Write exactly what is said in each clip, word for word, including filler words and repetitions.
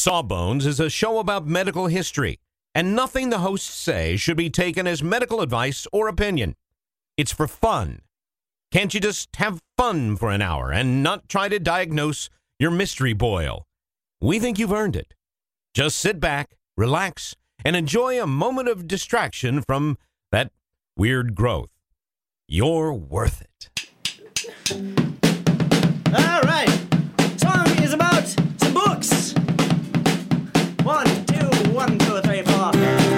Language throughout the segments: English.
Sawbones is a show about medical history, and nothing the hosts say should be taken as medical advice or opinion. It's for fun. Can't you just have fun for an hour and not try to diagnose your mystery boil? We think you've earned it. Just sit back, relax, and enjoy a moment of distraction from that weird growth. You're worth it. All right. Song is about some books. One, two, one, two, three, four.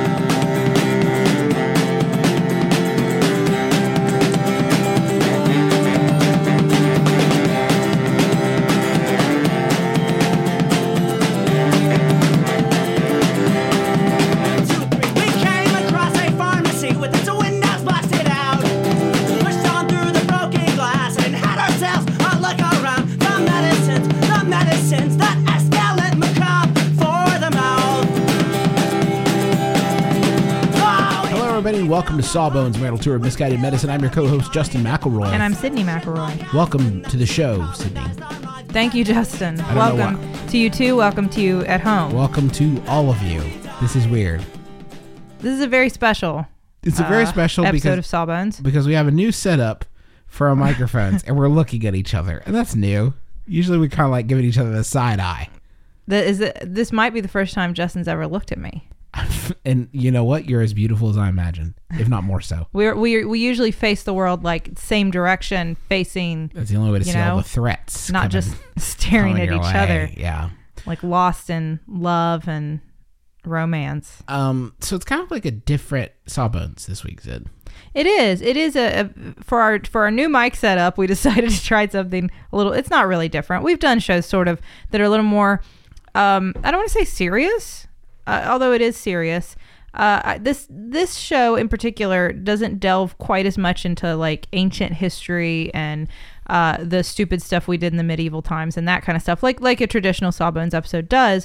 Welcome to Sawbones, Marital Tour of Misguided Medicine. I'm your co-host, Justin McElroy. And I'm Sydney McElroy. Welcome to the show, Sydney. Thank you, Justin. Welcome to you too. Welcome to you at home. Welcome to all of you. This is weird. This is a very special It's a very uh, special episode because, of Sawbones. because we have a new setup for our microphones, and we're looking at each other, and that's new. Usually we kind of like giving each other the side eye. The, is it, this might be the first time Justin's ever looked at me. And you know what? You're as beautiful as I imagine, if not more so. We're, we we usually face the world like same direction, facing. That's the only way to you see know, all the threats. not coming, just staring at your each way. other. Yeah. Like lost in love and romance. Um. So it's kind of like a different Sawbones this week, Sid. It is. It is a, a for our for our new mic setup. We decided to try something a little. It's not really different. We've done shows sort of that are a little more. Um. I don't want to say serious. Uh, although it is serious, uh, this this show in particular doesn't delve quite as much into like ancient history and uh, the stupid stuff we did in the medieval times and that kind of stuff, like like a traditional Sawbones episode does,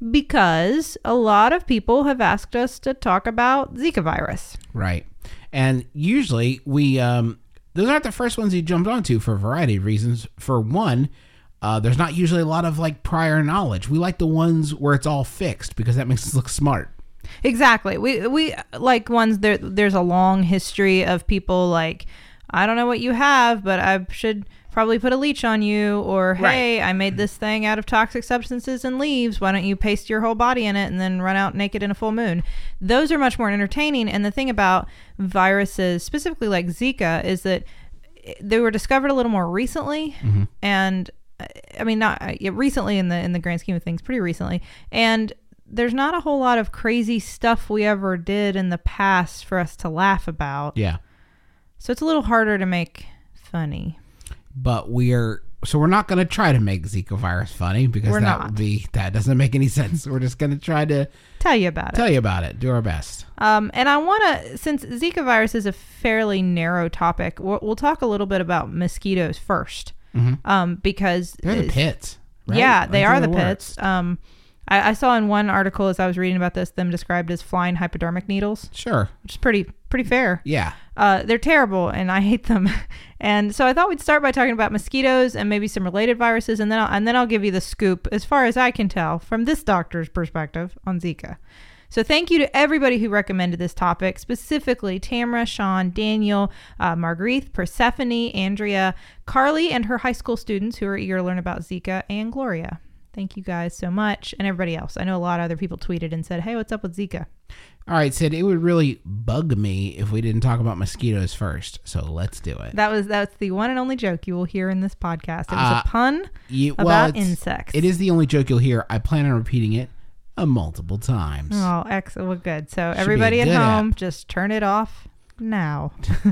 because a lot of people have asked us to talk about Zika virus. Right, and usually we um, those aren't the first ones you jumped onto for a variety of reasons. For one. Uh, there's not usually a lot of like prior knowledge. We like the ones where it's all fixed because that makes us look smart. Exactly. We we like ones there. There's a long history of people like, I don't know what you have, but I should probably put a leech on you. Or hey, right. I made this thing out of toxic substances and leaves. Why don't you paste your whole body in it and then run out naked in a full moon? Those are much more entertaining. And the thing about viruses, specifically like Zika, is that they were discovered a little more recently, mm-hmm. and I mean, not uh, recently in the in the grand scheme of things, pretty recently. And there's not a whole lot of crazy stuff we ever did in the past for us to laugh about. Yeah. So it's a little harder to make funny. But we're so we're not going to try to make Zika virus funny because we're that not. would be that doesn't make any sense. We're just going to try to tell you about tell it. you about it. Do our best. Um, and I want to, since Zika virus is a fairly narrow topic, we'll, we'll talk a little bit about mosquitoes first. Mm-hmm. Um, because they're the pits, right? Yeah, they That's are the it pits. Um, I, I saw in one article as I was reading about this, them described as flying hypodermic needles. Sure, which is pretty pretty fair. Yeah, uh, they're terrible, and I hate them. And so I thought we'd start by talking about mosquitoes and maybe some related viruses, and then I'll, and then I'll give you the scoop, as far as I can tell, from this doctor's perspective on Zika. So thank you to everybody who recommended this topic, specifically Tamara, Sean, Daniel, uh, Marguerite, Persephone, Andrea, Carly, and her high school students who are eager to learn about Zika, and Gloria. Thank you guys so much, and everybody else. I know a lot of other people tweeted and said, hey, what's up with Zika? All right, Sid, it would really bug me if we didn't talk about mosquitoes first, so let's do it. That was that's the one and only joke you will hear in this podcast. It was uh, a pun you, well, about insects. It is the only joke you'll hear. I plan on repeating it uh, multiple times. Oh, excellent. Well, good. So Should everybody at home, app. just turn it off now.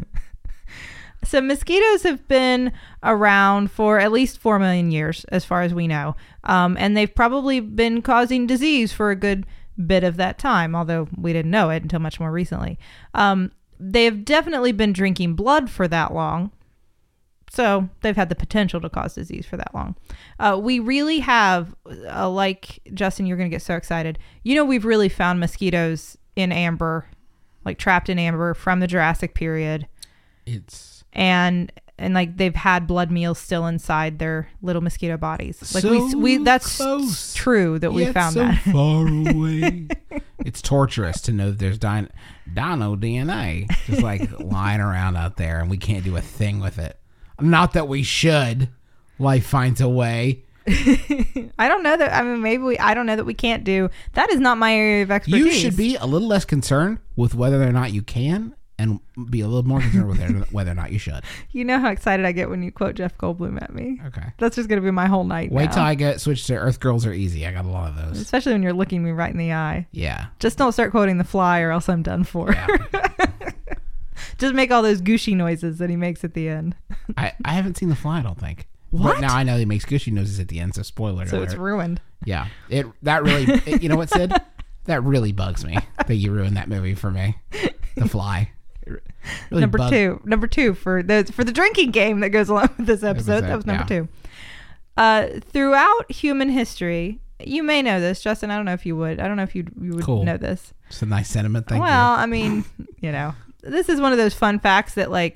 So mosquitoes have been around for at least four million years, as far as we know. Um, and they've probably been causing disease for a good bit of that time, although we didn't know it until much more recently. Um, they have definitely been drinking blood for that long. So they've had the potential to cause disease for that long. Uh, we really have, uh, like, Justin, you're going to get so excited. You know, we've really found mosquitoes in amber, like trapped in amber from the Jurassic period. It's... And and like they've had blood meals still inside their little mosquito bodies. Like So we we that's close. true that we Yet found so that. far away. It's torturous to know that there's din- dino D N A just like lying around out there, and we can't do a thing with it. Not that we should. Life finds a way. I don't know that. I mean, maybe we. I don't know that we can't do. That is not my area of expertise. You should be a little less concerned with whether or not you can, and be a little more concerned with whether, whether or not you should. You know how excited I get when you quote Jeff Goldblum at me. Okay. That's just gonna be my whole night. Wait now. till I get switched to Earth Girls Are Easy. I got a lot of those. Especially when you're looking me right in the eye. Yeah. Just don't start quoting The Fly, or else I'm done for. Yeah. Just make all those gushy noises that he makes at the end. I, I haven't seen The Fly, I don't think. What? But now I know he makes gushy noises at the end, so spoiler So alert. it's ruined. Yeah. It that really it, you know what, Sid? That really bugs me that you ruined that movie for me. The Fly. It really number bug- two. Number two for the for the drinking game that goes along with this episode. That was number yeah. two. Uh, throughout human history, you may know this, Justin. I don't know if you would. I don't know if you you would Cool. know this. It's a nice sentiment. Thank well, you. I mean, you know, this is one of those fun facts that, like,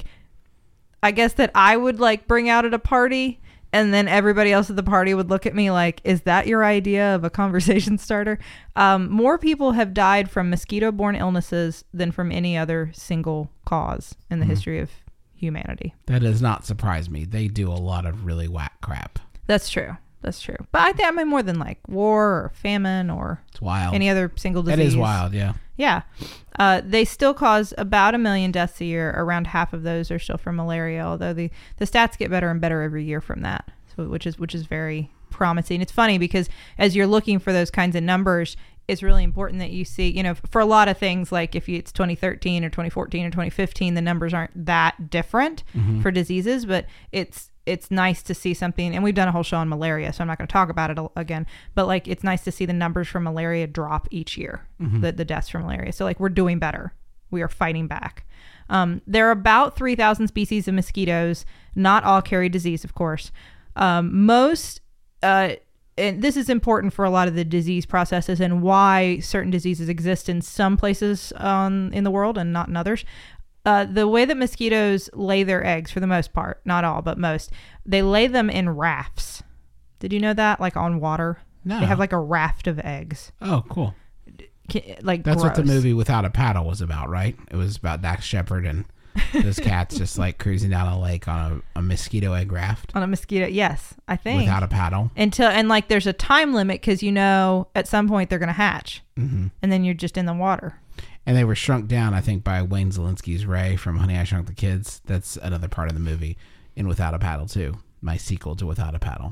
I guess that I would like bring out at a party, and then everybody else at the party would look at me like, "Is that your idea of a conversation starter?" Um, more people have died from mosquito-borne illnesses than from any other single cause in the Mhm. history of humanity. That does not surprise me. They do a lot of really whack crap. That's true. That's true. But I think I mean more than like war or famine or It's wild. any other single disease. That is wild, yeah. Yeah. Uh, they still cause about a million deaths a year. Around half of those are still from malaria, although the, the stats get better and better every year from that, so which is which is very promising. It's funny because as you're looking for those kinds of numbers, it's really important that you see, you know, for a lot of things, like if you, it's twenty thirteen or twenty fourteen or twenty fifteen, the numbers aren't that different Mm-hmm. for diseases, but it's it's nice to see something, and we've done a whole show on malaria, so I'm not going to talk about it again, but like it's nice to see the numbers from malaria drop each year, Mm-hmm. the, the deaths from malaria. So like we're doing better. We are fighting back. Um, there are about three thousand species of mosquitoes. Not all carry disease, of course. Um, most, uh, and this is important for a lot of the disease processes and why certain diseases exist in some places um, in the world and not in others. Uh, the way that mosquitoes lay their eggs, for the most part, not all, but most, they lay them in rafts. Did you know that? Like on water? No. They have like a raft of eggs. Oh, cool. Ki- Like That's what the gross. movie Without a Paddle was about, right? It was about Dax Shepard and those cats just like cruising down a lake on a, a mosquito egg raft On a mosquito. Yes, I think. without a paddle. Until, and like there's a time limit because you know at some point they're going to hatch. Mm-hmm. And then you're just in the water. And they were shrunk down, I think, by Wayne Zielinski's Ray from Honey, I Shrunk the Kids. That's another part of the movie in Without a Paddle, too. My sequel to Without a Paddle.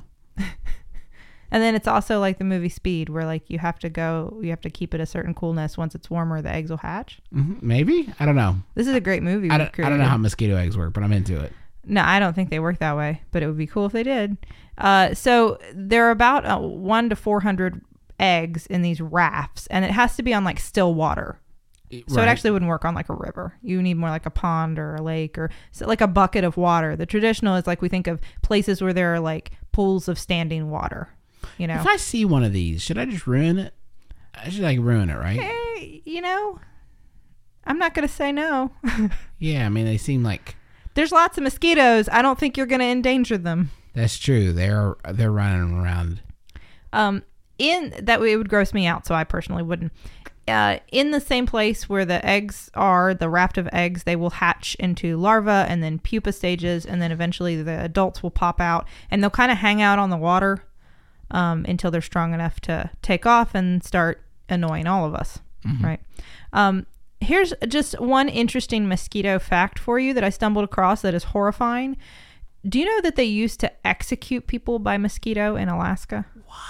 And then it's also like the movie Speed, where like you have to go, you have to keep it a certain coolness. Once it's warmer, the eggs will hatch. Mm-hmm. Maybe? I don't know. This is a great movie. I we've don't, I don't know created. how mosquito eggs work, but I'm into it. No, I don't think they work that way, but it would be cool if they did. Uh, so there are about uh, one to four hundred eggs in these rafts, and it has to be on like still water. So Right. it actually wouldn't work on like a river. You need more like a pond or a lake or so like a bucket of water. The traditional is like we think of places where there are like pools of standing water. You know, If I see one of these, should I just ruin it? I should like ruin it, right? Eh, you know, I'm not gonna say no. Yeah, I mean, they seem like... There's lots of mosquitoes. I don't think you're gonna endanger them. That's true. They're they're running around. Um, in that way, it would gross me out, so I personally wouldn't. Uh, in the same place where the eggs are, the raft of eggs, they will hatch into larvae and then pupa stages, and then eventually the adults will pop out, and they'll kind of hang out on the water um, until they're strong enough to take off and start annoying all of us, Mm-hmm. right? Um, here's just one interesting mosquito fact for you that I stumbled across that is horrifying. Do you know that they used to execute people by mosquito in Alaska?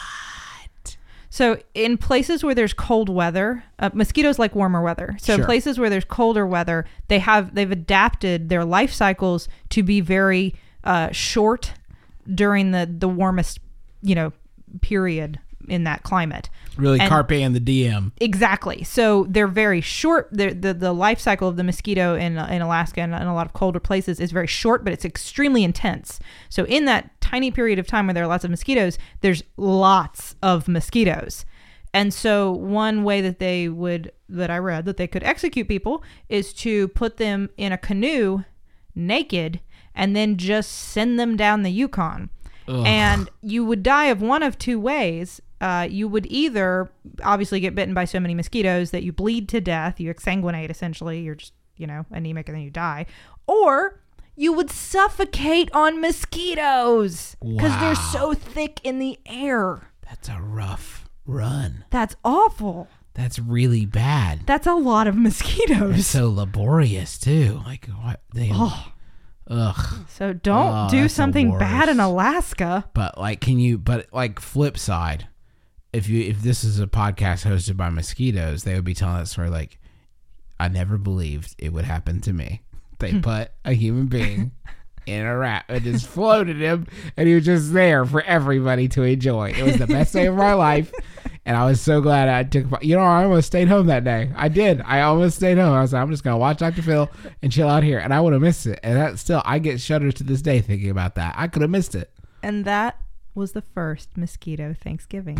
So in places where there's cold weather, uh, mosquitoes like warmer weather. So in Sure. places where there's colder weather, they have they've adapted their life cycles to be very uh, short during the the warmest, you know, period in that climate. Really And- Carpe and the D M. Exactly. So they're very short. They're, the the life cycle of the mosquito in in Alaska and in a lot of colder places is very short, but it's extremely intense. So in that tiny period of time where there are lots of mosquitoes, there's lots of mosquitoes. And so one way that they would, that I read, that they could execute people is to put them in a canoe naked and then just send them down the Yukon. Ugh. And you would die of one of two ways. Uh, you would either obviously get bitten by so many mosquitoes that you bleed to death, you exsanguinate essentially, you're just, you know, anemic and then you die, or you would suffocate on mosquitoes because wow. they're so thick in the air. That's a rough run. That's awful. That's really bad. That's a lot of mosquitoes. It's so laborious too. Like what? They, oh. Ugh. So don't oh, do something bad in Alaska. But like, can you? But like, flip side, if you if this is a podcast hosted by mosquitoes, they would be telling that story. Like, I never believed it would happen to me. They put a human being in a rat and just floated him, and he was just there for everybody to enjoy. It was the best day of my life. And I was so glad I took, you know, I almost stayed home that day. I did. I almost stayed home. I was like, I'm just going to watch Doctor Phil and chill out here. And I would have missed it. And that still, I get shudders to this day thinking about that. I could have missed it. And that was the first mosquito Thanksgiving.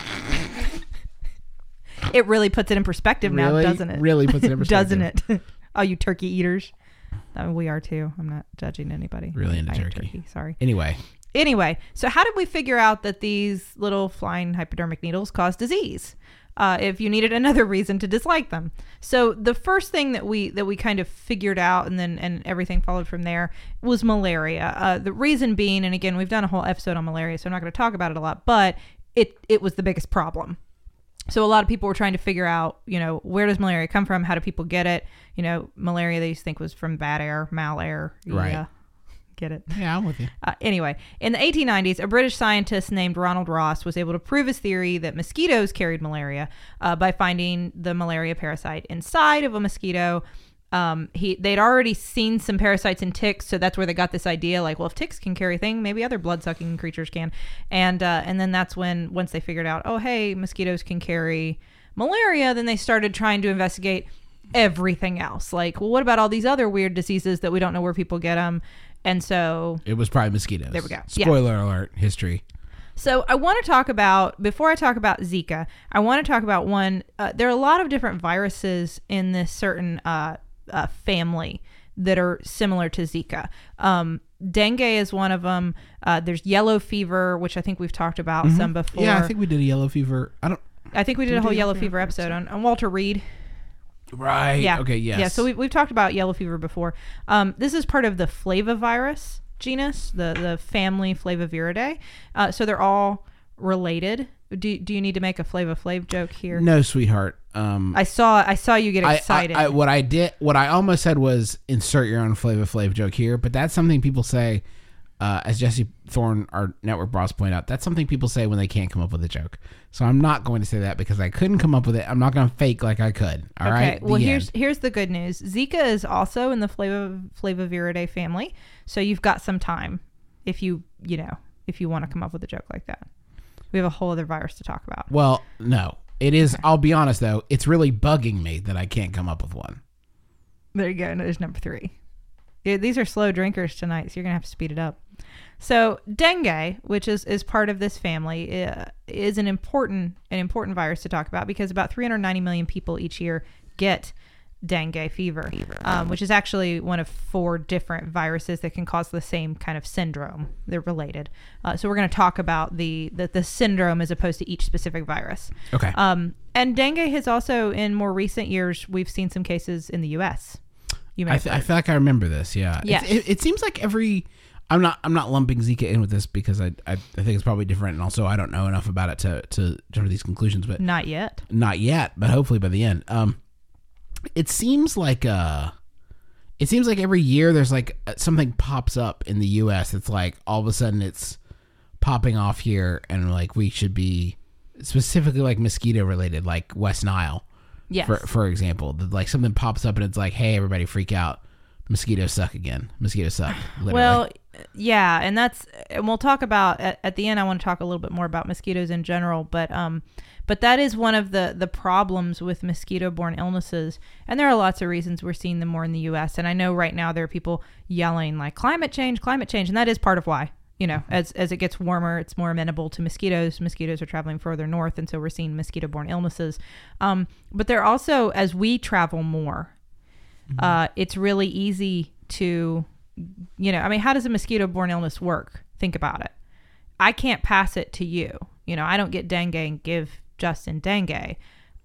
It really puts it in perspective now, really, doesn't it? Really puts it in perspective. Doesn't it? Oh, you turkey eaters. I mean, we are too. I'm not judging anybody. Really into I turkey. turkey. Sorry. Anyway. Anyway, so how did we figure out that these little flying hypodermic needles cause disease? Uh, if you needed another reason to dislike them. So the first thing that we that we kind of figured out, and then and everything followed from there, was malaria. Uh, the reason being, and again, we've done a whole episode on malaria, so I'm not going to talk about it a lot, but it it was the biggest problem. So a lot of people were trying to figure out, you know, where does malaria come from? How do people get it? You know, malaria they used to think was from bad air, mal air. Right. Yeah. Get it? Yeah, I'm with you. Uh, anyway, in the eighteen nineties, a British scientist named Ronald Ross was able to prove his theory that mosquitoes carried malaria uh, by finding the malaria parasite inside of a mosquito. Um, he they'd already seen some parasites in ticks, so that's where they got this idea. Like, well, if ticks can carry things, maybe other blood-sucking creatures can. And uh, and then that's when once they figured out, oh, hey, mosquitoes can carry malaria, then they started trying to investigate everything else. Like, well, what about all these other weird diseases that we don't know where people get them? And so it was probably mosquitoes. There we go. Spoiler yeah. alert, history. So I want to talk about, before I talk about Zika, I want to talk about one, uh, there are a lot of different viruses in this certain uh, uh, family that are similar to Zika. Um, dengue is one of them. Uh, there's yellow fever, which I think we've talked about mm-hmm. some before. Yeah, I think we did a yellow fever. I don't. I think we did, did a whole yellow fever episode on, on Walter Reed. Right. Yeah. Okay. Yes. Yeah. So we, we've talked about yellow fever before. Um, this is part of the flavivirus genus, the the family Flaviviridae. Uh, so they're all related. Do Do you need to make a Flava Flav joke here? No, sweetheart. Um, I saw I saw you get excited. I, I, I, what I did, what I almost said was insert your own Flava Flav joke here, but that's something people say. Uh, as Jesse Thorne, our network boss, pointed out, that's something people say when they can't come up with a joke. So I'm not going to say that because I couldn't come up with it. I'm not going to fake like I could. All okay. right. Well, the here's end. here's the good news. Zika is also in the Flava Flaviviridae family, so you've got some time if you you know if you want to come up with a joke like that. We have a whole other virus to talk about. Well, no, it is. Okay. I'll be honest though, it's really bugging me that I can't come up with one. There you go. There's number three. Yeah, these are slow drinkers tonight, so you're gonna have to speed it up. So dengue, which is, is part of this family, uh, is an important an important virus to talk about because about three hundred ninety million people each year get dengue fever, um, which is actually one of four different viruses that can cause the same kind of syndrome. They're related. Uh, so we're going to talk about the, the the syndrome as opposed to each specific virus. Okay. Um, and dengue has also, in more recent years, we've seen some cases in the U S. You may I, th- I feel like I remember this. Yeah. Yes. It, it seems like every. I'm not. I'm not lumping Zika in with this because I, I. I think it's probably different, and also I don't know enough about it to to jump to these conclusions. But not yet. Not yet. But hopefully by the end. Um, it seems like uh, it seems like every year there's like something pops up in the U S. It's like all of a sudden it's popping off here, and like we should be specifically like mosquito related, like West Nile. Yes. For for example, like something pops up and it's like, hey, everybody, freak out. Mosquitoes suck again. Mosquitoes suck. Literally. Well, yeah, and that's, and we'll talk about at, at the end. I want to talk a little bit more about mosquitoes in general, but um, but that is one of the the problems with mosquito-borne illnesses, and there are lots of reasons we're seeing them more in the U S. And I know right now there are people yelling like climate change, climate change, and that is part of why. You know, as as it gets warmer, it's more amenable to mosquitoes. Mosquitoes are traveling further north, and so we're seeing mosquito-borne illnesses. Um, but they're also, as we travel more. Uh, it's really easy to you know, I mean, how does a mosquito-borne illness work? Think about it. I can't pass it to you. You know, I don't get dengue and give Justin dengue.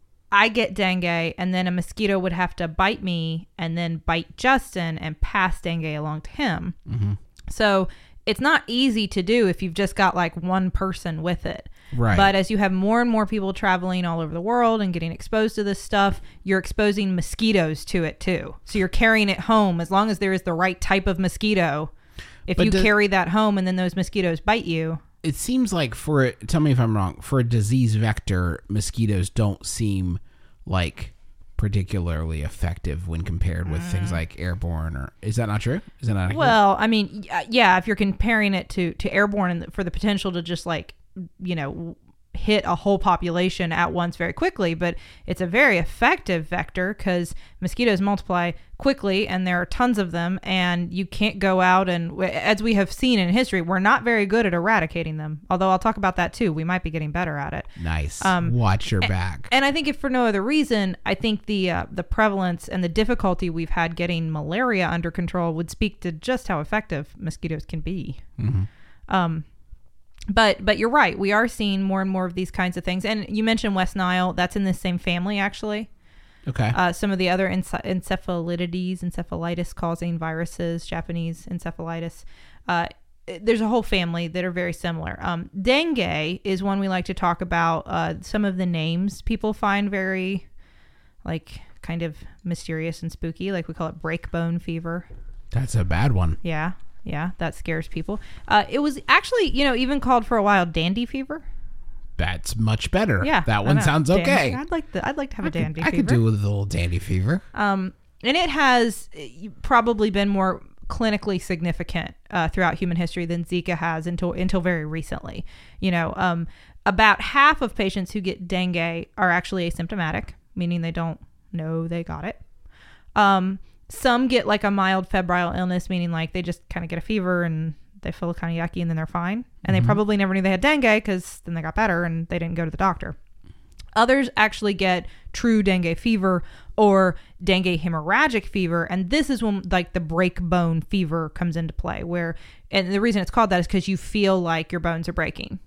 I get dengue, and then a mosquito would have to bite me and then bite Justin and pass dengue along to him. Mm-hmm. So it's not easy to do if you've just got like one person with it. Right. But as you have more and more people traveling all over the world and getting exposed to this stuff, you're exposing mosquitoes to it too. So you're carrying it home as long as there is the right type of mosquito. If But you do- carry that home and then those mosquitoes bite you. It seems like for tell me if I'm wrong, for a disease vector, mosquitoes don't seem like particularly effective when compared with things like airborne. Or is that not true? Is that not accurate? Well, I mean, y- yeah, if you're comparing it to, to airborne and for the potential to just like, you know, hit a whole population at once very quickly, but it's a very effective vector because mosquitoes multiply quickly and there are tons of them, and you can't go out and, as we have seen in history, we're not very good at eradicating them. Although I'll talk about that too. We might be getting better at it. Nice. Um, Watch your back. And I think if for no other reason, I think the uh, the prevalence and the difficulty we've had getting malaria under control would speak to just how effective mosquitoes can be. Mm-hmm. Um, but but you're right. We are seeing more and more of these kinds of things. And you mentioned West Nile. That's in the same family, actually. Okay. Uh, some of the other ence- encephalitides, encephalitis causing viruses, Japanese encephalitis. Uh, there's a whole family that are very similar. Um, dengue is one we like to talk about. Uh, some of the names people find very, like, kind of mysterious and spooky. Like we call it breakbone fever. That's a bad one. Yeah, yeah, that scares people. Uh, it was actually, you know, even called for a while dandy fever. That's much better. Yeah, That I one know. sounds Dandy- okay. I'd like to. I'd like to have I a dandy could, I fever. could do with a little dandy fever. Um, and it has uh, probably been more clinically significant uh, throughout human history than Zika has until until very recently. You know, um, about half of patients who get dengue are actually asymptomatic, meaning they don't know they got it. Um, some get like a mild febrile illness, meaning like they just kind of get a fever and they feel kind of yucky and then they're fine. And they probably never knew they had dengue because then they got better and they didn't go to the doctor. Others actually get true dengue fever or dengue hemorrhagic fever. And this is when like the break bone fever comes into play, where, and the reason it's called that is because you feel like your bones are breaking.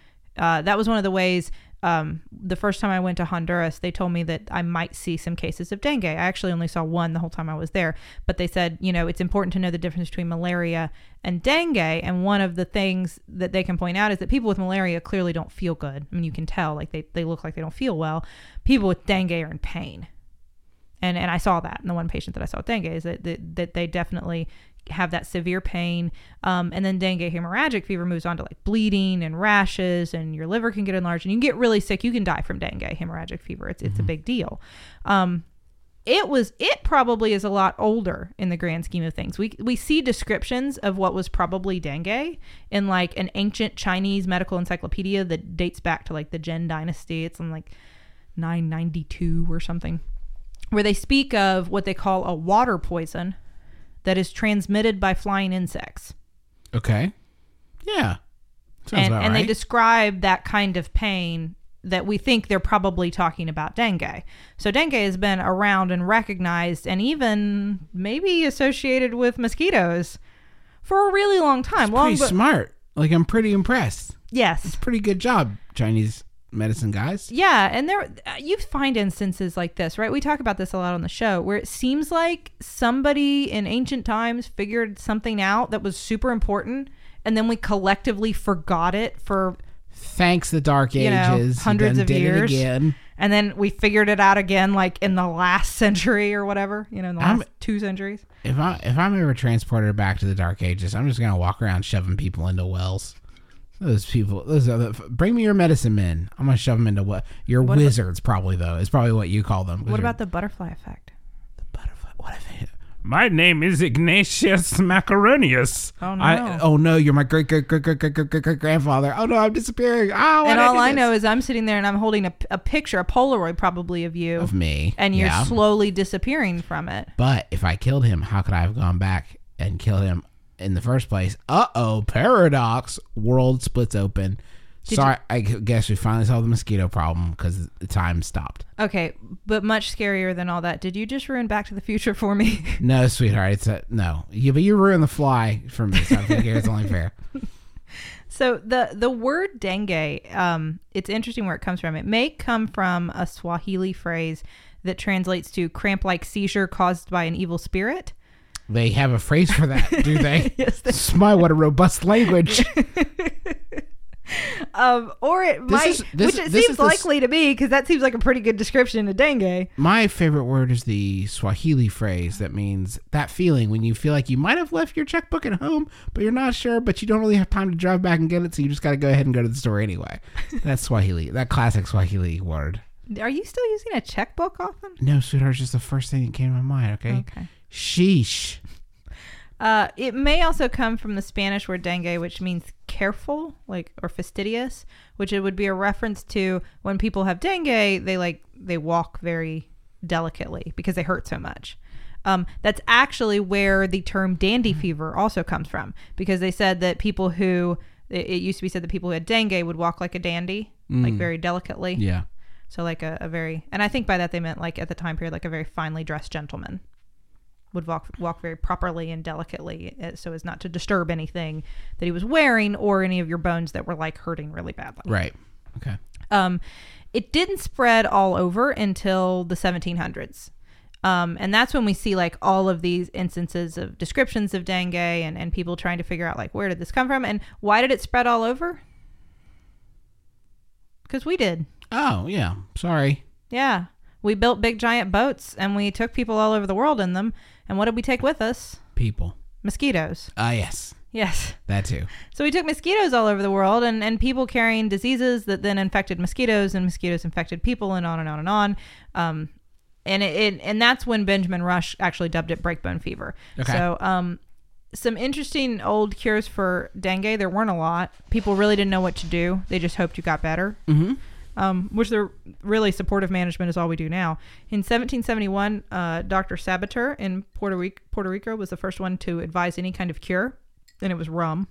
Uh, that was one of the ways, um, the first time I went to Honduras, they told me that I might see some cases of dengue. I actually only saw one the whole time I was there, but they said, you know, it's important to know the difference between malaria and dengue. And one of the things that they can point out is that people with malaria clearly don't feel good. I mean, you can tell, like they, they look like they don't feel well. People with dengue are in pain. And and I saw that in the one patient that I saw with dengue, is that, that, that they definitely have that severe pain. Um, and then dengue hemorrhagic fever moves on to like bleeding and rashes, and your liver can get enlarged and you can get really sick. You can die from dengue hemorrhagic fever. It's, it's a big deal. Um, it was, it probably is a lot older in the grand scheme of things. We, we see descriptions of what was probably dengue in like an ancient Chinese medical encyclopedia that dates back to like the Zhen dynasty. It's in like nine ninety-two or something, where they speak of what they call a water poison that is transmitted by flying insects. Okay. Yeah. Sounds And, about and right. they describe that kind of pain that we think they're probably talking about dengue. So dengue has been around and recognized and even maybe associated with mosquitoes for a really long time. It's long pretty be- smart. Like, I'm pretty impressed. Yes. Pretty good job, Chinese medicine guys. Yeah, and there you find instances like this, right? We talk about this a lot on the show, where it seems like somebody in ancient times figured something out that was super important, and then we collectively forgot it for, Thanks the Dark you know, Ages. You hundreds done of did years. It again. And then we figured it out again, like in the last century or whatever, you know, in the I'm- last two centuries. If I if I'm ever transported back to the Dark Ages, I'm just gonna walk around shoving people into wells. Those people, those are the, bring me your medicine men. I'm gonna shove them into what your What about- wizards probably though. It's probably what you call them. 'cause What you're- about the butterfly effect? the butterfly? What if it, My name is Ignatius Macaronius. Oh no! I, oh no, you're my great great great great great great great great grandfather. Oh no, I'm disappearing. Oh, and all I know is I'm sitting there and I'm holding a, a picture, a Polaroid probably of you, of me, and you're yeah. slowly disappearing from it. But if I killed him, how could I have gone back and killed him in the first place? Uh oh, paradox. World splits open. Did Sorry, I guess we finally solved the mosquito problem because the time stopped. Okay, but much scarier than all that. Did you just ruin Back to the Future for me? No, sweetheart, it's a no. You, but you ruined The Fly for me, so I think it's only fair. So the the word dengue, um, it's interesting where it comes from. It may come from a Swahili phrase that translates to cramp-like seizure caused by an evil spirit. They have a phrase for that, do they? Yes, they My, what a robust language. Um, or it This might, is- this- which it this seems is the s- likely to be, because that seems like a pretty good description of dengue. My favorite word is the Swahili phrase that means that feeling when you feel like you might have left your checkbook at home, but you're not sure, but you don't really have time to drive back and get it, so you just got to go ahead and go to the store anyway. That's Swahili. That classic Swahili word. Are you still using a checkbook often? No, sweetheart, it's just the first thing that came to my mind, okay? Okay. Sheesh. Uh, it may also come from the Spanish word dengue, which means careful, like, or fastidious, which it would be a reference to when people have dengue, they like, they walk very delicately because they hurt so much. Um, that's actually where the term dandy fever also comes from, because they said that people who, it, it used to be said that people who had dengue would walk like a dandy, like very delicately. Yeah. So like a, a very, and I think by that they meant like at the time period, like a very finely dressed gentleman would walk walk very properly and delicately uh, so as not to disturb anything that he was wearing or any of your bones that were like hurting really badly. Right. Okay. Um, it didn't spread all over until the seventeen hundreds. Um, and that's when we see like all of these instances of descriptions of dengue and, and people trying to figure out like, where did this come from and why did it spread all over? Because we did. Oh, yeah. Sorry. Yeah. We built big giant boats and we took people all over the world in them. And what did we take with us? People. Mosquitoes. Ah, yes. Yes. That too. So we took mosquitoes all over the world and, and people carrying diseases that then infected mosquitoes and mosquitoes infected people and on and on and on. Um, and it, it and that's when Benjamin Rush actually dubbed it breakbone fever. Okay. So um, some interesting old cures for dengue. There weren't a lot. People really didn't know what to do. They just hoped you got better. Mm-hmm. Um, which they're really supportive management is all we do now. In seventeen seventy-one, uh, Doctor Sabater in Puerto Rico, Puerto Rico was the first one to advise any kind of cure, and it was rum.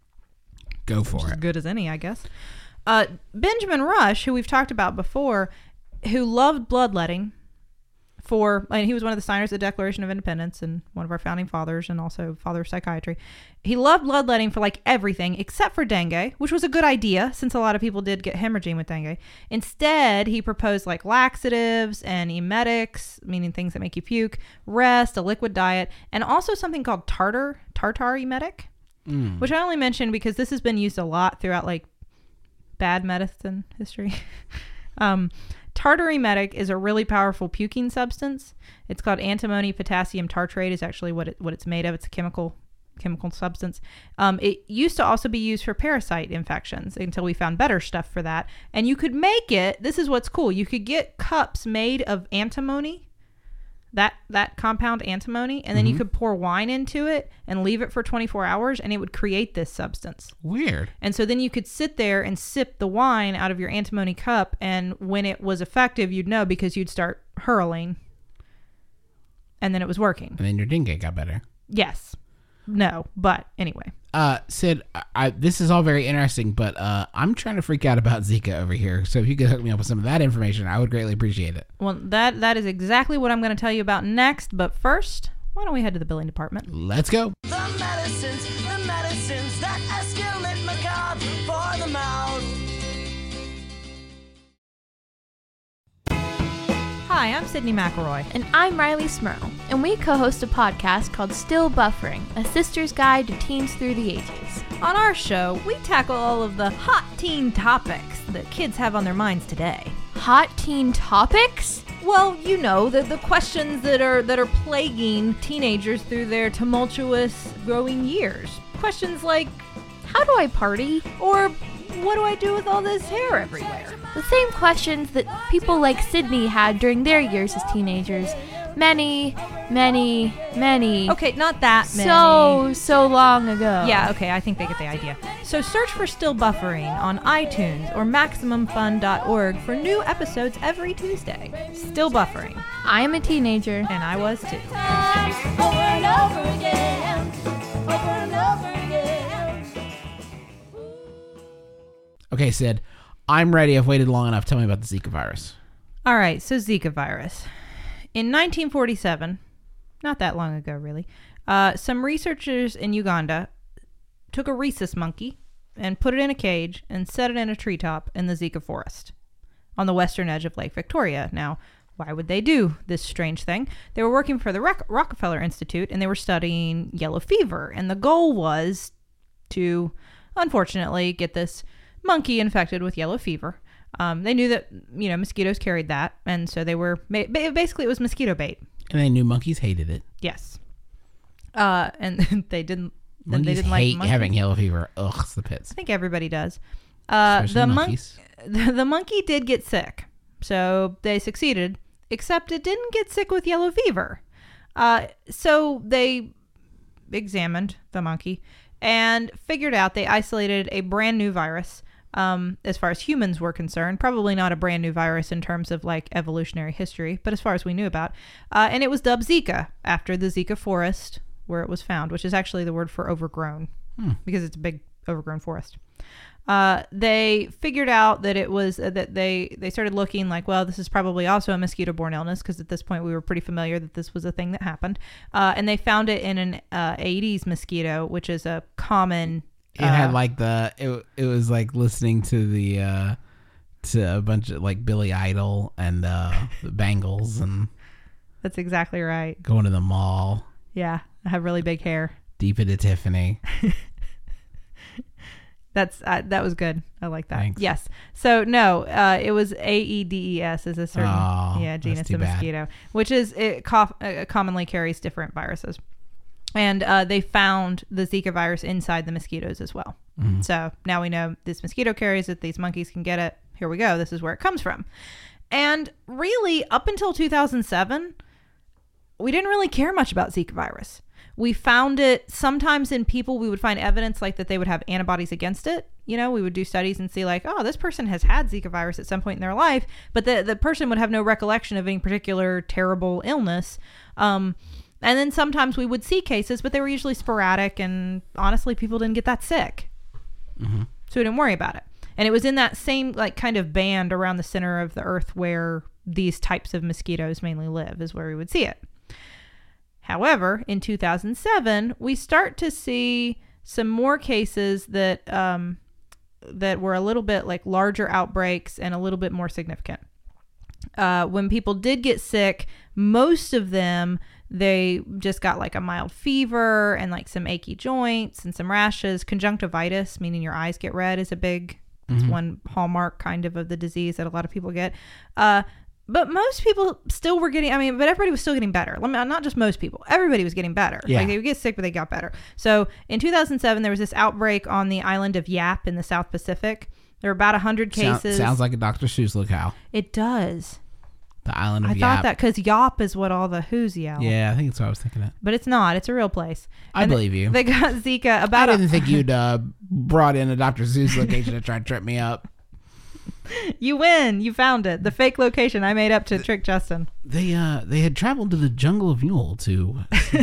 Go for As it. good as any, I guess. Uh, Benjamin Rush, who we've talked about before, who loved bloodletting for, and he was one of the signers of the Declaration of Independence and one of our founding fathers and also father of psychiatry. He loved bloodletting for like everything except for dengue, which was a good idea since a lot of people did get hemorrhaging with dengue. Instead, he proposed like laxatives and emetics, meaning things that make you puke, rest, a liquid diet, and also something called tartar, tartar emetic, Mm. which I only mention because this has been used a lot throughout like bad medicine history. um, tartar emetic is a really powerful puking substance. It's called antimony potassium tartrate is actually what it, what it's made of. It's a chemical chemical substance. Um, it used to also be used for parasite infections until we found better stuff for that. And you could make it, this is what's cool, you could get cups made of antimony, that that compound antimony, and then Mm-hmm. you could pour wine into it and leave it for twenty-four hours and it would create this substance. Weird. And so then you could sit there and sip the wine out of your antimony cup, and when it was effective, you'd know because you'd start hurling. And then it was working. And then your dengue got better. Yes. No. But anyway. Uh, Sid, I, I, this is all very interesting, but uh, I'm trying to freak out about Zika over here. So if you could hook me up with some of that information, I would greatly appreciate it. Well, that that is exactly what I'm going to tell you about next. But first, why don't we head to the billing department? Let's go. The medicines, the medicines that escalate macabre for the mouth. Hi, I'm Sydney McElroy. And I'm Riley Smurl, and we co-host a podcast called Still Buffering, a sister's guide to teens through the ages. On our show, we tackle all of the hot teen topics that kids have on their minds today. Hot teen topics? Well, you know, the the questions that are that are plaguing teenagers through their tumultuous growing years. Questions like, How do I party? or what do I do with all this hair everywhere? The same questions that people like Sydney had during their years as teenagers. Many, many, many. Okay, not that many. So, so long ago. Yeah, okay, I think they get the idea. So search for Still Buffering on iTunes or Maximum Fun dot org for new episodes every Tuesday. Still Buffering. I am a teenager. And I was too. Over and over again, over and over again. Okay, Okay, Sid, I'm ready. I've waited long enough. Tell me about the Zika virus. All right, so Zika virus. In nineteen forty-seven, not that long ago really, uh, some researchers in Uganda took a rhesus monkey and put it in a cage and set it in a treetop in the Zika forest on the western edge of Lake Victoria. Now, why would they do this strange thing? They were working for the Rock- Rockefeller Institute, and they were studying yellow fever. And the goal was to, unfortunately, get this monkey infected with yellow fever. Um, they knew that, you know, mosquitoes carried that. And so they were, basically it was mosquito bait. And they knew monkeys hated it. Yes. Uh, and they didn't, Monkeys they didn't hate like having yellow fever. Ugh, it's the pits. I think everybody does. Uh, Especially the, mon- monkeys. the, the monkey did get sick. So they succeeded, except it didn't get sick with yellow fever. Uh, so they examined the monkey and figured out they isolated a brand new virus. Um, as far as humans were concerned, probably not a brand new virus in terms of like evolutionary history, but as far as we knew about, uh, and it was dubbed Zika after the Zika forest where it was found, which is actually the word for overgrown Hmm. because it's a big overgrown forest. Uh, they figured out that it was uh, that they they started looking like, well, this is probably also a mosquito-borne illness because at this point we were pretty familiar that this was a thing that happened, uh, and they found it in an uh, Aedes mosquito, which is a common. It had like the it. It was like listening to the uh, to a bunch of like Billy Idol and uh, the Bangles and That's exactly right. going to the mall, Yeah, I have really big hair. deep into Tiffany. That's uh, that was good. I like that. Thanks. Yes. So no, uh, it was A E D E S is a certain Oh, yeah that's genus too of bad. mosquito, which is it cough, uh, commonly carries different viruses, and uh, they found the Zika virus inside the mosquitoes as well. Mm. So now we know this mosquito carries it. These monkeys can get it. Here we go. This is where it comes from. And really, up until two thousand seven, we didn't really care much about Zika virus. We found it sometimes in people. We would find evidence like that they would have antibodies against it. You know, we would do studies and see like, oh, this person has had Zika virus at some point in their life, but the, the person would have no recollection of any particular terrible illness. Um, and then sometimes we would see cases, but they were usually sporadic, and honestly, people didn't get that sick. Mm-hmm. So we didn't worry about it. And it was in that same like kind of band around the center of the earth where these types of mosquitoes mainly live is where we would see it. However, in two thousand seven, we start to see some more cases that um, that were a little bit like larger outbreaks and a little bit more significant. Uh, when people did get sick, most of them, they just got like a mild fever and like some achy joints and some rashes. Conjunctivitis, meaning your eyes get red, is a big it's one hallmark kind of of the disease that a lot of people get. Uh, But most people still were getting, I mean, but everybody was still getting better. Let me, not just most people. Everybody was getting better. Yeah. Like they would get sick, but they got better. So in two thousand seven, there was this outbreak on the island of Yap in the South Pacific. There were about one hundred Sound- cases. sounds like a Doctor Seuss locale. It does. The island of I Yap. thought that because Yop is what all the Who's yell. Yeah, I think that's what I was thinking of. But it's not. It's a real place. I And believe you. They got Zika I about a, didn't think you'd uh, brought in a Doctor Seuss location to try to trip me up. You win. You found it. The fake location I made up to trick Justin. They uh they had traveled to the jungle of Yule to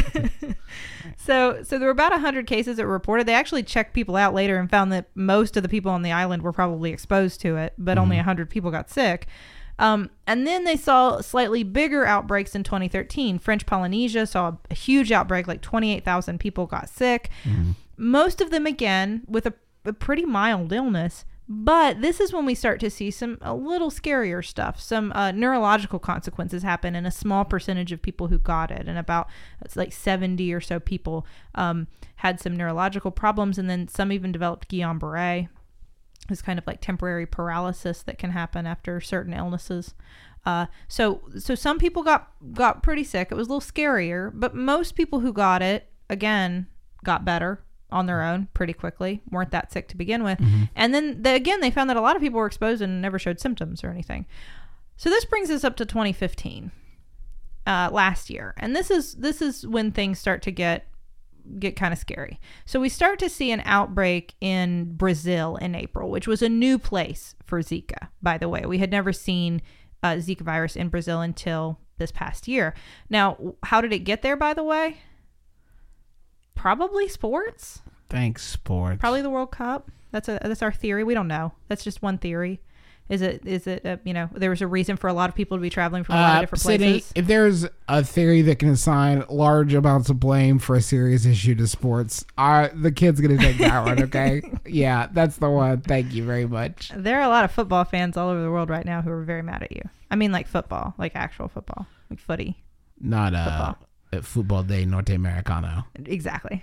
So, so there were about one hundred cases that were reported. They actually checked people out later and found that most of the people on the island were probably exposed to it, but only one hundred people got sick. Um, and then they saw slightly bigger outbreaks in twenty thirteen. French Polynesia saw a huge outbreak, like twenty-eight thousand people got sick. Most of them, again, with a, a pretty mild illness. But this is when we start to see some a little scarier stuff. Some uh, neurological consequences happen in a small percentage of people who got it, and about it's like seventy or so people um, had some neurological problems, and then some even developed Guillain-Barré. It's kind of like temporary paralysis that can happen after certain illnesses. Uh, so so some people got got pretty sick. It was a little scarier, but most people who got it again got better on their own pretty quickly, weren't that sick to begin with. Mm-hmm. And then they, again, they found that a lot of people were exposed and never showed symptoms or anything. So this brings us up to twenty fifteen, uh, last year. And this is this is when things start to get get kind of scary. So we start to see an outbreak in Brazil in April, which was a new place for Zika, by the way. We had never seen uh, Zika virus in Brazil until this past year. Now, how did it get there, by the way? Probably sports. Thanks, sports. Probably the World Cup. That's a that's our theory. We don't know. That's just one theory. Is it is it uh, you know, there was a reason for a lot of people to be traveling from a lot of Uh, different Sydney, places. if there's a theory that can assign large amounts of blame for a serious issue to sports, uh, the kid's going to take that one, okay? Yeah, that's the one. Thank you very much. There are a lot of football fans all over the world right now who are very mad at you. I mean, like football, like actual football, like footy. Not uh, Football. at Football Day Norteamericano. Exactly.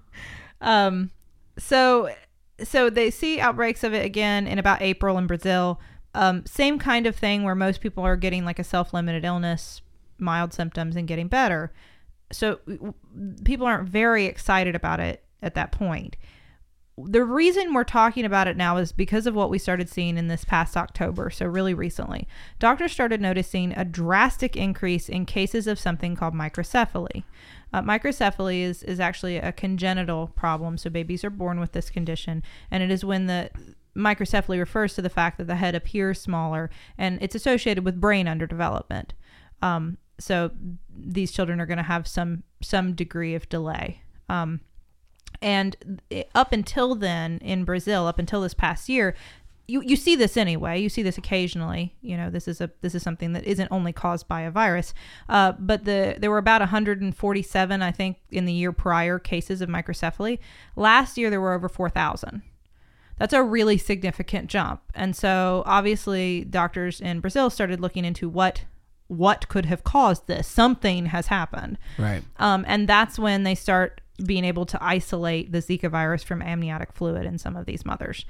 um, so so they see outbreaks of it again in about April in Brazil. Um, same kind of thing where most people are getting like a self-limited illness, mild symptoms, and getting better. So w- people aren't very excited about it at that point. The reason we're talking about it now is because of what we started seeing in this past October, so really recently. Doctors started noticing a drastic increase in cases of something called microcephaly. Uh, microcephaly is, is actually a congenital problem, so babies are born with this condition, and it is when the microcephaly refers to the fact that the head appears smaller, and it's associated with brain underdevelopment. Um, so these children are going to have some some degree of delay. Um, and up until then, in Brazil, up until this past year, you you see this anyway. You see this occasionally. You know, this is a this is something that isn't only caused by a virus. Uh, but the there were about one hundred forty-seven, I think, in the year prior cases of microcephaly. Last year there were over four thousand. That's a really significant jump. And so obviously doctors in Brazil started looking into what what could have caused this. Something has happened. Right. Um, and that's when they start being able to isolate the Zika virus from amniotic fluid in some of these mothers.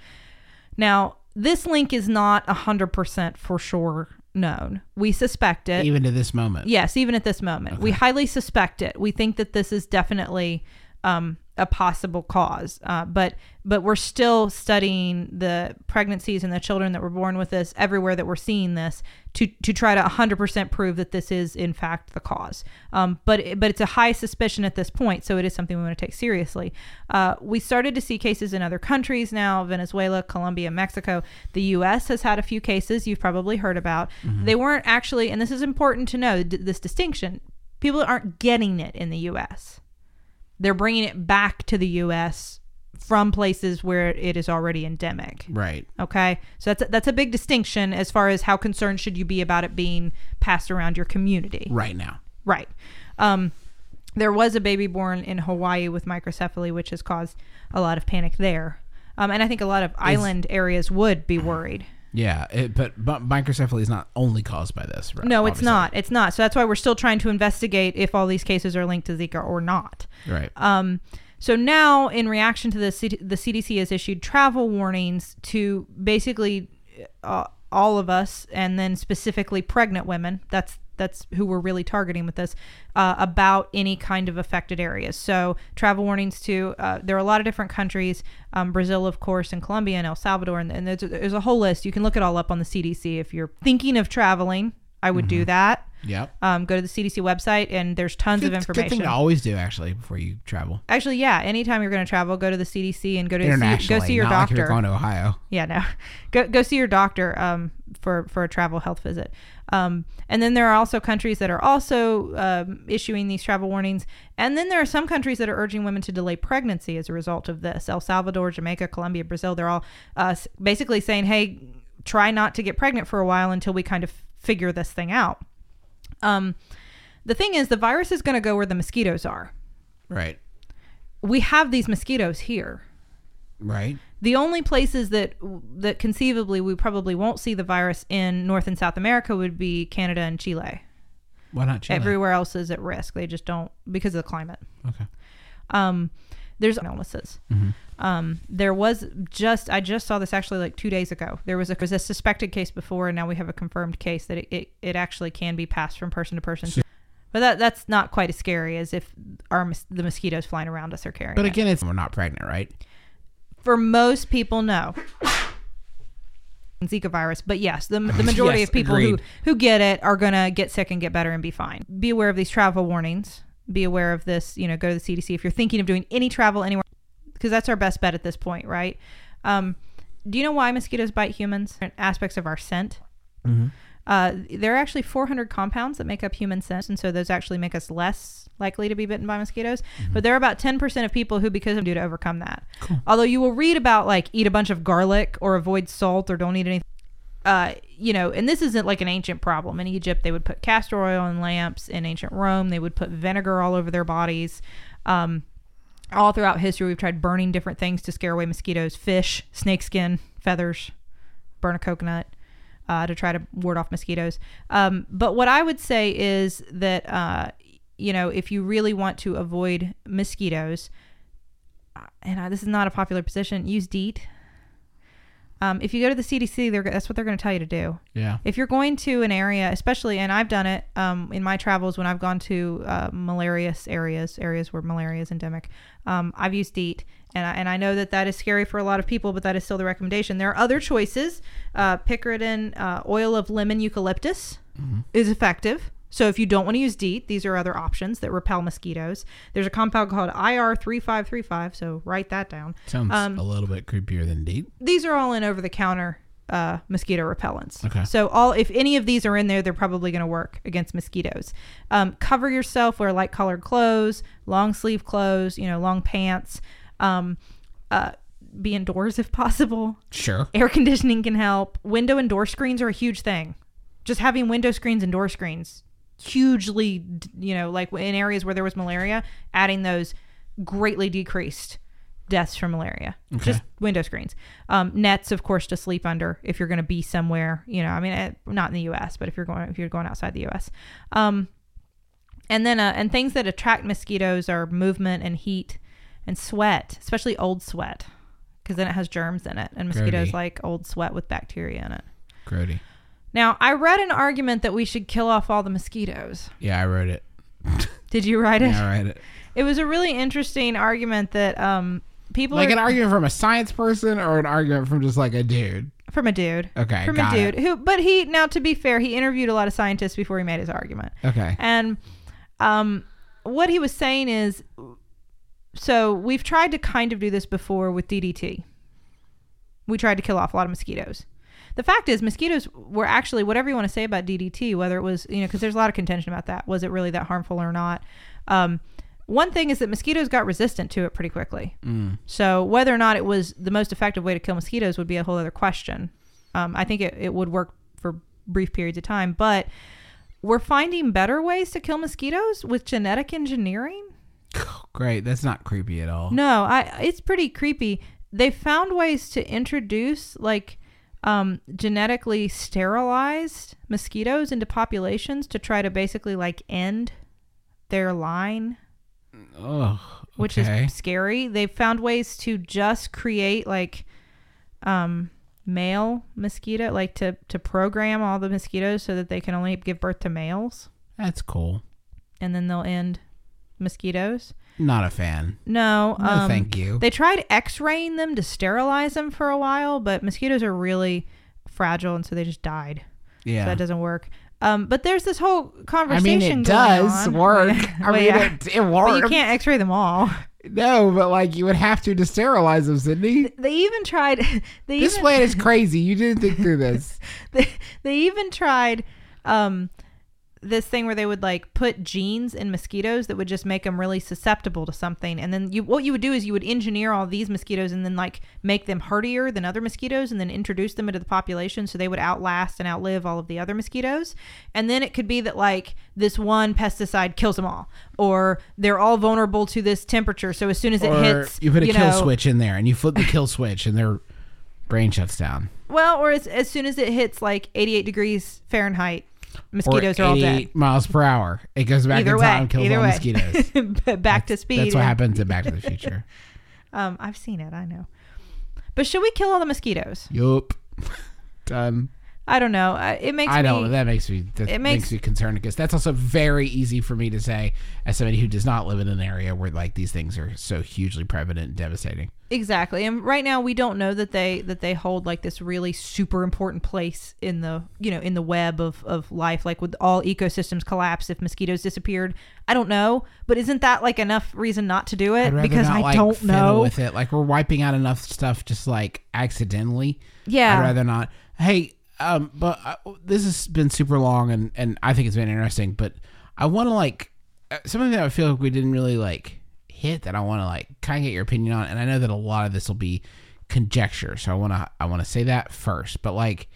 Now, this link is not one hundred percent for sure known. We suspect it. Even to this moment. Yes, even at this moment. Okay. We highly suspect it. We think that this is definitely um, a possible cause. Uh, but but we're still studying the pregnancies and the children that were born with this everywhere that we're seeing this to to try to one hundred percent prove that this is in fact the cause. Um, but it- but it's a high suspicion at this point, so it is something we want to take seriously. Uh, we started to see cases in other countries now: Venezuela, Colombia, Mexico. The U S has had a few cases you've probably heard about. They weren't actually, and this is important to know, d- this distinction. People aren't getting it in the U S. They're bringing it back to the U S from places where it is already endemic. Right. Okay, so that's a, that's a big distinction as far as how concerned should you be about it being passed around your community. Right now. Right. Um, there was a baby born in Hawaii with microcephaly, which has caused a lot of panic there. Um, and I think a lot of island areas would be worried. Yeah, it, but, but microcephaly is not only caused by this, right? No, it's Obviously. not. It's not. So that's why we're still trying to investigate if all these cases are linked to Zika or not. Right. Um, so now, in reaction to this, the C D C has issued travel warnings to basically uh, all of us, and then specifically pregnant women. That's that's who we're really targeting with this, uh, about any kind of affected areas. So travel warnings to, uh, there are a lot of different countries, um, Brazil, of course, and Colombia and El Salvador. And, and there's, there's a whole list. You can look it all up on the C D C. If you're thinking of traveling, I would do that. Yep. Um, go to the C D C website, and there's tons Good, of information. good thing to always do, actually, before you travel. Actually, yeah. Anytime you're going to travel, go to the C D C and go to see, Internationally, go see your not doctor. like you're going to Ohio. Yeah, no. Go go see your doctor um, for for a travel health visit. Um, and then there are also countries that are also um, issuing these travel warnings. And then there are some countries that are urging women to delay pregnancy as a result of this. El Salvador, Jamaica, Colombia, Brazil, they're all uh, basically saying, hey, try not to get pregnant for a while until we kind of figure this thing out. Um, the thing is, the virus is going to go where the mosquitoes are. Right. We have these mosquitoes here. Right. The only places that that conceivably we probably won't see the virus in North and South America would be Canada and Chile. Why not Chile? Everywhere else is at risk. They just don't, because of the climate. Okay. Um, there's illnesses. Mm-hmm. Um, there was just, I just saw this actually like two days ago. There was a, there was a suspected case before, and now we have a confirmed case that it, it, it actually can be passed from person to person. So, but that that's not quite as scary as if our the mosquitoes flying around us are carrying But it. again, it's we're not pregnant, right? For most people, no. Zika virus, but yes, the, the majority Yes, of people who, agreed. who get it are going to get sick and get better and be fine. Be aware of these travel warnings. Be aware of this, you know, go to the C D C if you're thinking of doing any travel anywhere, because that's our best bet at this point, right? Um, do you know why mosquitoes bite humans? Aspects of our scent. Mm-hmm. Uh, there are actually four hundred compounds that make up human scent, and so those actually make us less likely to be bitten by mosquitoes. Mm-hmm. But there are about ten percent of people who, because of do to overcome that. Cool. Although you will read about like eat a bunch of garlic or avoid salt or don't eat anything. Uh, you know, and this isn't like an ancient problem. In Egypt, they would put castor oil in lamps. In ancient Rome, they would put vinegar all over their bodies. Um, all throughout history, we've tried burning different things to scare away mosquitoes: fish, snakeskin, feathers, burn a coconut. Uh, to try to ward off mosquitoes. Um, but what I would say is that, uh, you know, if you really want to avoid mosquitoes, and uh, this is not a popular position, use DEET. Um, if you go to the C D C, they're, that's what they're going to tell you to do. Yeah. If you're going to an area, especially, and I've done it um, in my travels when I've gone to uh, malarious areas, areas where malaria is endemic, um, I've used DEET. And I, and I know that that is scary for a lot of people, but that is still the recommendation. There are other choices. Uh, Picaridin uh, oil of lemon eucalyptus mm-hmm. is effective. So if you don't want to use DEET, these are other options that repel mosquitoes. There's a compound called I R three five three five, so write that down. Sounds um, a little bit creepier than DEET. These are all in over-the-counter uh, mosquito repellents. Okay. So all if any of these are in there, they're probably going to work against mosquitoes. Um, cover yourself, wear light-colored clothes, long-sleeve clothes, you know, long pants. Um, uh, be indoors if possible. Sure. Air conditioning can help. Window and door screens are a huge thing. Just having window screens and door screens, hugely, you know, like in areas where there was malaria, adding those greatly decreased deaths from malaria. Okay. Just window screens. Um, nets, of course, to sleep under if you're going to be somewhere, you know, I mean, not in the U S, but if you're going, if you're going outside the U S. Um, and then, uh, and things that attract mosquitoes are movement and heat. And sweat, especially old sweat, because then it has germs in it, and mosquitoes Grody. like old sweat with bacteria in it. Grody. Now, I read an argument that we should kill off all the mosquitoes. Yeah, I wrote it. Did you write it? Yeah, I read it. It was a really interesting argument that um, people like are, an argument from a science person or an argument from just like a dude. From a dude. Okay, From got a dude it. who, but he now to be fair, he interviewed a lot of scientists before he made his argument. Okay. And um, what he was saying is. So we've tried to kind of do this before with D D T. We tried to kill off a lot of mosquitoes. The fact is mosquitoes were actually, whatever you want to say about D D T, whether it was, you know, because there's a lot of contention about that. Was it really that harmful or not? Um, one thing is that mosquitoes got resistant to it pretty quickly. Mm. So whether or not it was the most effective way to kill mosquitoes would be a whole other question. Um, I think it, it would work for brief periods of time, but we're finding better ways to kill mosquitoes with genetic engineering. Great. That's not creepy at all. No, I. It's pretty creepy. They found ways to introduce like um, genetically sterilized mosquitoes into populations to try to basically like end their line. Oh, okay. Which is scary. They found ways to just create like um, male mosquito, like to, to program all the mosquitoes so that they can only give birth to males. That's cool. And then they'll end mosquitoes. Not a fan. No. No, um, thank you. They tried x-raying them to sterilize them for a while, but mosquitoes are really fragile, and so they just died. Yeah. So that doesn't work. Um, but there's this whole conversation I mean, it does on. work. I well, mean, yeah. it, it works. But you can't x-ray them all. No, but like you would have to to sterilize them, Sydney. They even tried. They this even, plan is crazy. You didn't think through this. they, they even tried um, this thing where they would like put genes in mosquitoes that would just make them really susceptible to something, and then you what you would do is you would engineer all these mosquitoes and then like make them hardier than other mosquitoes, and then introduce them into the population so they would outlast and outlive all of the other mosquitoes. And then it could be that like this one pesticide kills them all, or they're all vulnerable to this temperature, so as soon as it or hits, you put a you kill know, switch in there and you flip the kill switch and their brain shuts down. Well, or as, as soon as it hits like eighty-eight degrees Fahrenheit, mosquitoes are all dead. Miles per hour. It goes back Either in way, time and kills either all way. mosquitoes. Back that's, to speed. That's what happens in Back to the Future. um, I've seen it. I know. But should we kill all the mosquitoes? Yup. Done. I don't know. Uh, it makes I me. don't. That makes me. That it makes, makes me concerned because that's also very easy for me to say as somebody who does not live in an area where like these things are so hugely prevalent and devastating. Exactly. And right now we don't know that they that they hold like this really super important place in the you know in the web of, of life. Like would all ecosystems collapse if mosquitoes disappeared? I don't know. But isn't that like enough reason not to do it? I'd rather because not, I like, don't fiddle know with it. Like we're wiping out enough stuff just like accidentally. Yeah. I'd rather not. Hey. Um, but uh, this has been super long, and, and I think it's been interesting. But I want to like uh, something that I feel like we didn't really like hit that I want to like kind of get your opinion on. And I know that a lot of this will be conjecture, so I want to I want to say that first. But like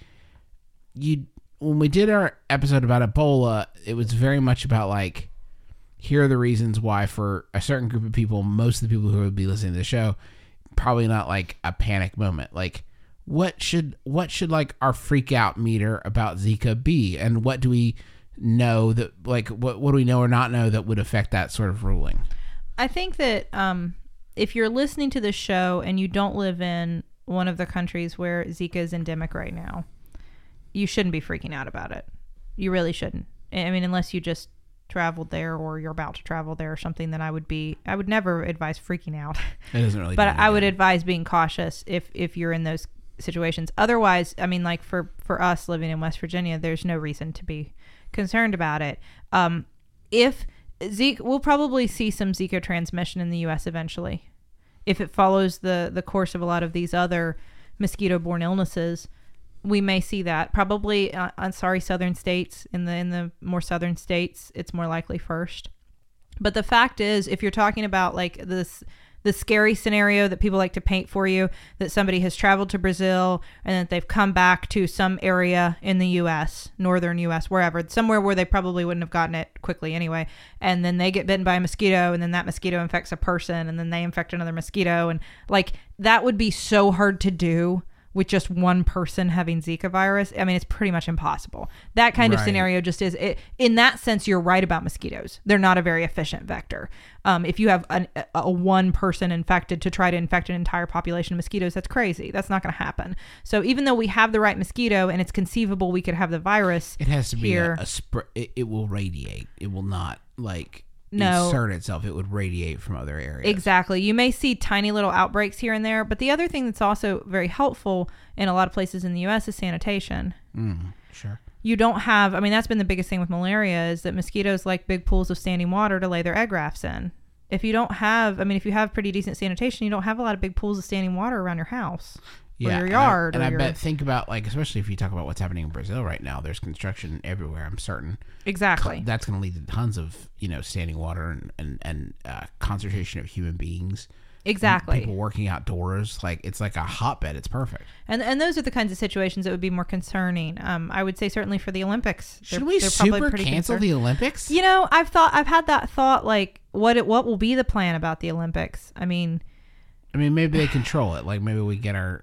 you, when we did our episode about Ebola, it was very much about like, here are the reasons why for a certain group of people, most of the people who would be listening to the show, probably not like a panic moment. Like, what should what should like our freak out meter about Zika be, and what do we know that like what what do we know or not know that would affect that sort of ruling? I think that um, if you're listening to the show and you don't live in one of the countries where Zika is endemic right now, you shouldn't be freaking out about it. You really shouldn't. I mean, unless you just traveled there or you're about to travel there or something, then I would be, I would never advise freaking out. It doesn't really. But I would advise being cautious if, if you're in those situations. Otherwise, I mean, like for, for us living in West Virginia, there's no reason to be concerned about it. Um, if Zika, we'll probably see some Zika transmission in the U S eventually. If it follows the, the course of a lot of these other mosquito-borne illnesses, we may see that. Probably, uh, on sorry, southern states, in the in the more southern states, it's more likely first. But the fact is, if you're talking about like this, the scary scenario that people like to paint for you, that somebody has traveled to Brazil and that they've come back to some area in the U S, northern U S, wherever, somewhere where they probably wouldn't have gotten it quickly anyway, and then they get bitten by a mosquito, and then that mosquito infects a person, and then they infect another mosquito, and like that would be so hard to do with just one person having Zika virus. I mean, it's pretty much impossible. That kind right. of scenario just is, it, in that sense, you're right about mosquitoes. They're not a very efficient vector. Um, if you have an, a, a one person infected to try to infect an entire population of mosquitoes, that's crazy. That's not going to happen. So even though we have the right mosquito and it's conceivable we could have the virus, it has to be here, a, a sp- it, it will radiate. It will not like no. insert itself. It would radiate from other areas. Exactly. You may see tiny little outbreaks here and there, but the other thing that's also very helpful in a lot of places in the U S is sanitation. Mm, sure. You don't have, I mean, that's been the biggest thing with malaria, is that mosquitoes like big pools of standing water to lay their egg rafts in. If you don't have, I mean, if you have pretty decent sanitation, you don't have a lot of big pools of standing water around your house. Yeah, or your yard. And I, and or I your, bet, think about, like, especially if you talk about what's happening in Brazil right now, there's construction everywhere, I'm certain. Exactly. That's going to lead to tons of, you know, standing water and, and, and uh, concentration of human beings. Exactly. People working outdoors. Like, it's like a hotbed. It's perfect. And and those are the kinds of situations that would be more concerning. Um, I would say certainly for the Olympics. Should we super cancel concerned. the Olympics? You know, I've thought, I've had that thought, like, what it, what will be the plan about the Olympics? I mean... I mean, maybe they control it. Like, maybe we get our...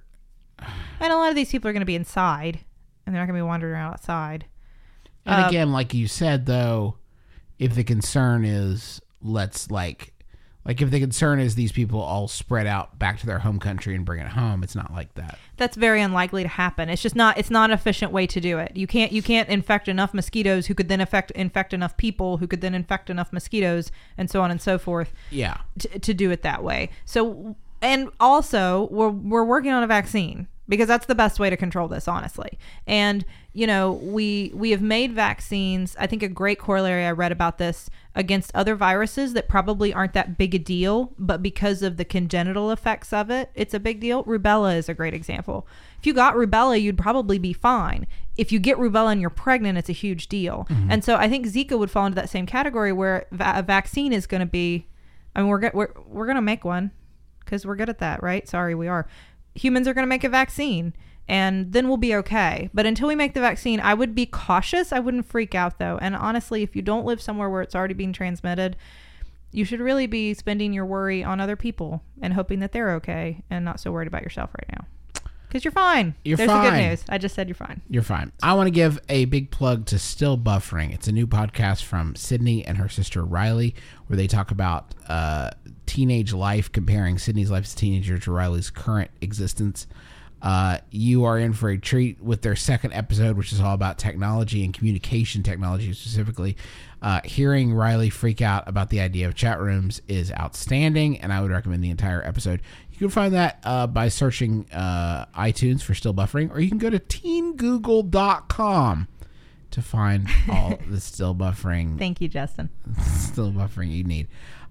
And a lot of these people are going to be inside, and they're not going to be wandering around outside. And um, again, like you said, though, if the concern is, let's, like... Like, if the concern is these people all spread out back to their home country and bring it home, it's not like that. That's very unlikely to happen. It's just not, it's not an efficient way to do it. You can't, you can't infect enough mosquitoes who could then infect, infect enough people who could then infect enough mosquitoes, and so on and so forth. Yeah. To, to do it that way. So, and also, we're, we're working on a vaccine, because that's the best way to control this, honestly. And, you know, we we have made vaccines. I think a great corollary I read about this, against other viruses that probably aren't that big a deal, but because of the congenital effects of it, it's a big deal. Rubella is a great example. If you got rubella, you'd probably be fine. If you get rubella and you're pregnant, it's a huge deal. Mm-hmm. And so I think Zika would fall into that same category, where va- a vaccine is going to be, I mean, we're go- we're we're going to make one, because we're good at that, right? Sorry, we are. Humans are going to make a vaccine, and then we'll be okay. But until we make the vaccine, I would be cautious. I wouldn't freak out, though. And honestly, if you don't live somewhere where it's already being transmitted, you should really be spending your worry on other people and hoping that they're okay, and not so worried about yourself right now. Because you're fine. You're There's fine. the good news. I just said you're fine. You're fine. I want to give a big plug to Still Buffering. It's a new podcast from Sydney and her sister Riley, where they talk about uh, teenage life, comparing Sydney's life as a teenager to Riley's current existence. Uh, you are in for a treat with their second episode, which is all about technology and communication technology specifically. Uh, hearing Riley freak out about the idea of chat rooms is outstanding, and I would recommend the entire episode. You can find that uh, by searching uh, iTunes for Still Buffering, or you can go to teen google dot com to find all the Still Buffering. Thank you, Justin. Still Buffering you need.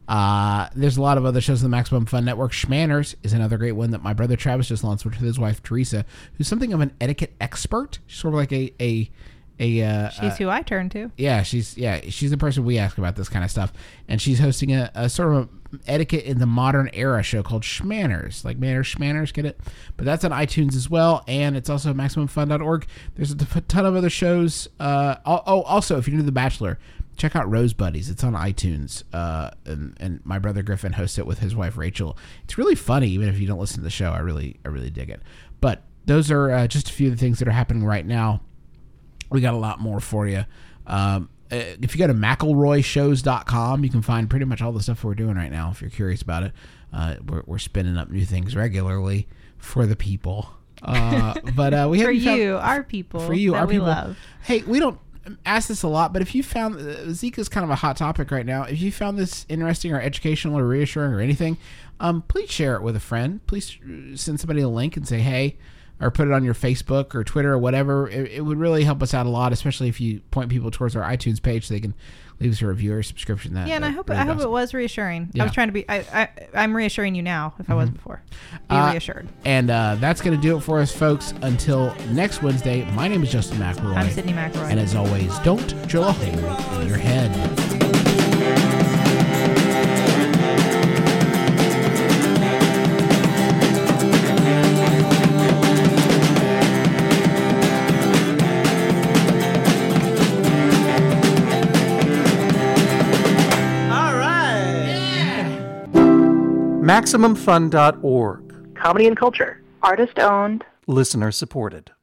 Uh, there's a lot of other shows on the Maximum Fun Network. Schmanners is another great one that my brother Travis just launched with his wife Teresa, who's something of an etiquette expert. She's sort of like a a a. Uh, She's uh, who I turn to. Yeah, she's yeah she's the person we ask about this kind of stuff, and she's hosting a, a sort of a etiquette in the modern era show called Schmanners, like manners, schmanners, get it? But that's on iTunes as well, and it's also maximum fun dot org. There's a ton of other shows. Uh, oh, also, if you're new to The Bachelor, check out Rose Buddies. It's on iTunes, uh, and, and my brother Griffin hosts it with his wife Rachel. It's really funny, even if you don't listen to the show. I really, I really dig it. But those are uh, just a few of the things that are happening right now. We got a lot more for you. Um, if you go to McElroy Shows dot com, you can find pretty much all the stuff we're doing right now. If you're curious about it, uh, we're, we're spinning up new things regularly for the people. Uh, but uh, we For haven't found- you, our people. for you, that our we people. love. Hey, we don't ask this a lot, but if you found uh, Zeke is kind of a hot topic right now. If you found this interesting or educational or reassuring or anything, um, please share it with a friend. Please send somebody a link and say, hey, or put it on your Facebook or Twitter or whatever. It, it would really help us out a lot, especially if you point people towards our iTunes page so they can leave us a review or subscription. That Yeah, and that I hope really I hope does. it was reassuring. Yeah. I was trying to be. I, I I'm reassuring you now. If I wasn't before, be Uh, reassured. And uh, that's going to do it for us, folks. Until next Wednesday, my name is Justin McElroy. I'm Sydney McElroy. And as always, don't drill a hole in your head. All right. Maximum Fun dot org. Comedy and culture. Artist owned. Listener supported.